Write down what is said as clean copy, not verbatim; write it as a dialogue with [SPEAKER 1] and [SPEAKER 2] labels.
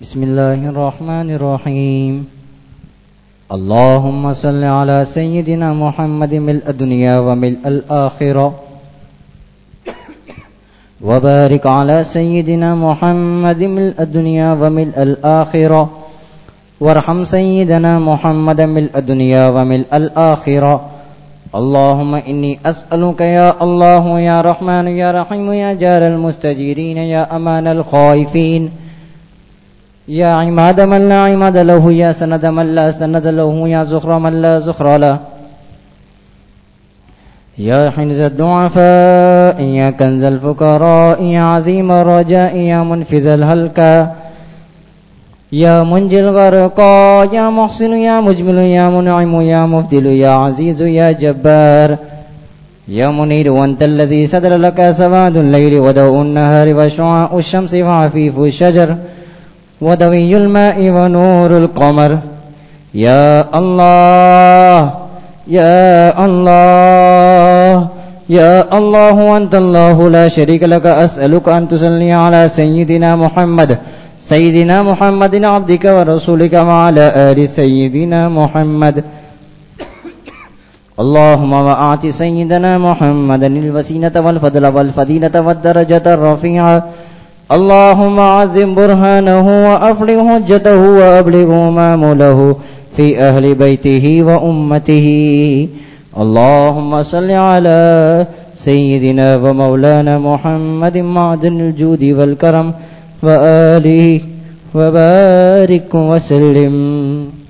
[SPEAKER 1] بسم الله الرحمن الرحيم. اللهم صل على سيدنا محمد ملء الدنيا وملء الآخرة، وبارك على سيدنا محمد ملء الدنيا وملء الآخرة، وارحم سيدنا محمد ملء الدنيا وملء الآخرة. اللهم إني أسألك يا الله يا رحمن يا رحيم يا جار المستجيرين يا أمان الخائفين يا عماد من لا عماد له يا سند من لا سند له يا زخر من لا زخر له يا حنز الضعفاء يا كنز الفقراء يا عظيم الرجاء يا منفذ الهلكى يا منجي الغرقى يا محسن يا مجمل يا منعم يا مبدل يا عزيز يا جبار يا منير وانت الذي سدر لك سواد الليل وضوء النهار وشعاع الشمس وعفيف الشجر ودوي الماء ونور القمر. يا الله يا الله يا الله أنت الله لا شريك لك. أسألك أن تصلي على سيدنا محمد عبدك ورسولك وعلى آل سيدنا محمد. اللهم وأعط سيدنا محمد الوسيلة والفضل والفضيلة والدرجة الرفيعة. اللهم عزم برهانه وأفرغ حجته وأبلغ ماموله في أهل بيته وأمته. اللهم صل على سيدنا ومولانا محمد معدن الجود والكرم وآله وبارك وسلم.